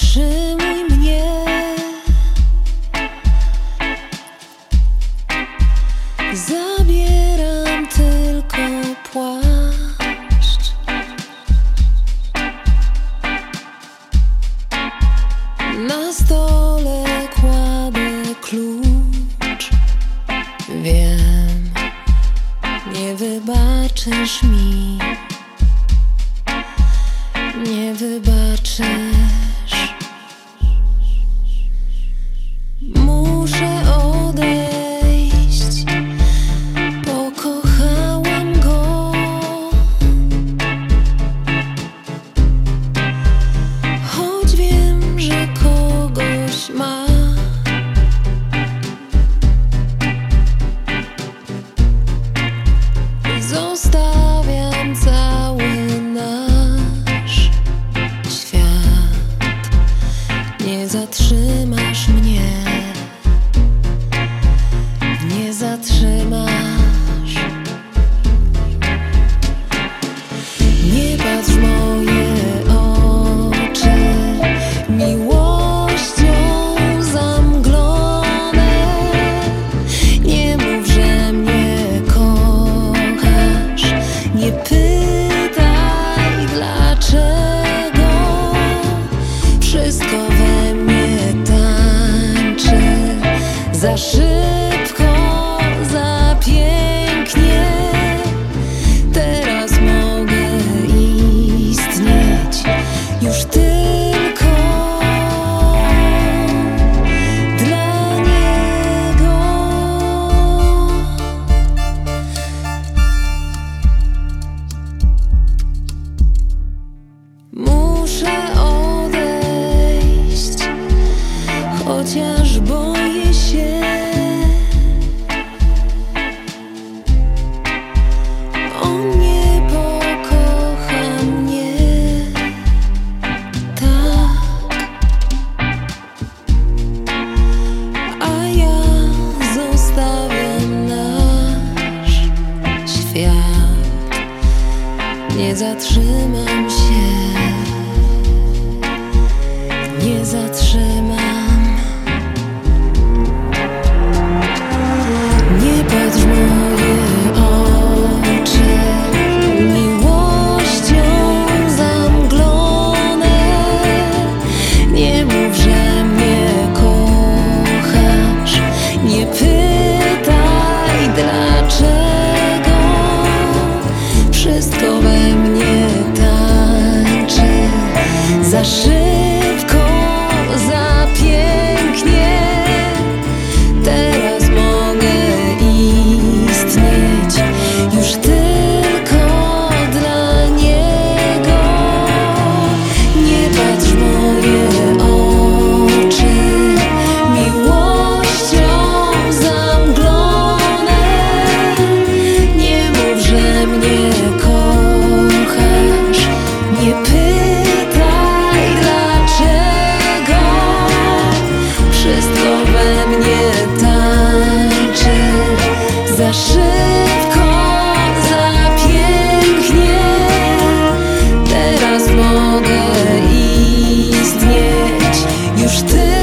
zatrzymuj mnie. Zabieram tylko płaszcz. Na stole kładę klucz. Wiem, nie wybaczysz mi. Nie wybaczysz. Muszę odejść. Pokochałam go. Choć wiem, że kogoś ma. Zostawiam cały nasz świat. Nie zatrzymasz mnie. Nie zatrzymasz. Nie patrz w moje oczy miłością zamglone. Nie mów, że mnie kochasz. Nie pytaj dlaczego. Wszystko we mnie tańczy. Za szybko, za pięknie. Teraz mogę istnieć już tylko dla niego. Muszę odejść, chociaż boję się. On nie pokocha mnie tak, a ja zostawiam nasz świat. Nie zatrzymam się. Nie zatrzymam. Nie patrz w moje oczy miłością zamglone. Nie mów, że mnie kochasz. Nie pytaj dlaczego. Wszystko we mnie tańczy. Za szybko, za pięknie. Teraz mogę istnieć już tylko dla niego. Nie patrz w moje oczy miłością zamglone. Nie mów, że mnie kochasz. Nie pytaj dlaczego. Wszystko we mnie tańczy. Za szybko, za pięknie. Teraz mogę istnieć już ty.